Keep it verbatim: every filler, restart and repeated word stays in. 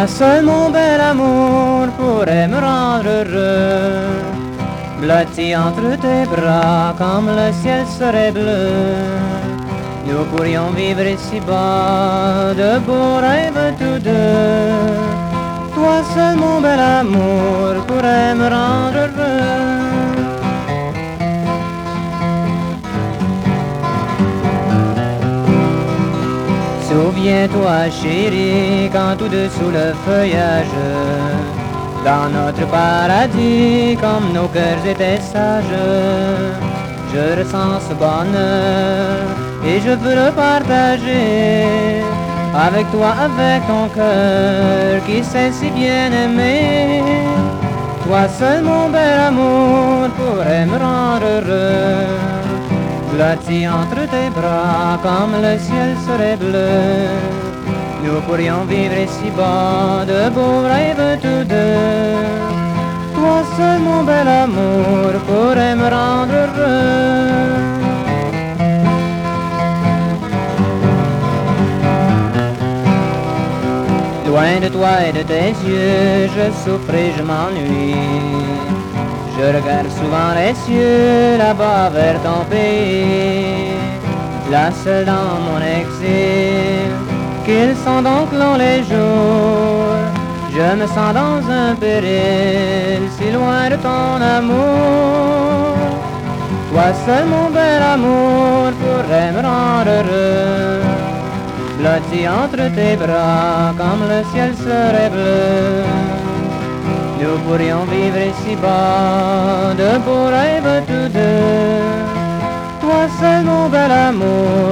Toi seul mon bel amour pourrais me rendre heureux, blotti entre tes bras comme le ciel serait bleu. Nous pourrions vivre ici-bas de beaux rêves tous deux. Toi seul mon bel amour pourrais me rendre heureux. Souviens-toi chérie, quand tout dessous le feuillage, dans notre paradis, comme nos cœurs étaient sages, je ressens ce bonheur et je veux le partager avec toi, avec ton cœur qui sait si bien aimer. Toi seul mon bel amour pourrais me rendre heureux, blotti entre tes bras comme le ciel serait bleu. Nous pourrions vivre ici-bas de beaux rêves tous deux. Toi seul mon bel amour pourrais me rendre heureux. Loin de toi et de tes yeux, je souffre et je m'ennuie. Je regarde souvent les cieux là-bas vers ton pays. Là seul dans mon exil, qu'ils sont donc longs les jours. Je me sens dans un péril, si loin de ton amour. Toi seul mon bel amour pourrais me rendre heureux, blotti entre tes bras comme le ciel serait bleu. Nous pourrions vivre ici-bas de beaux rêves tous deux. Toi seul mon bel amour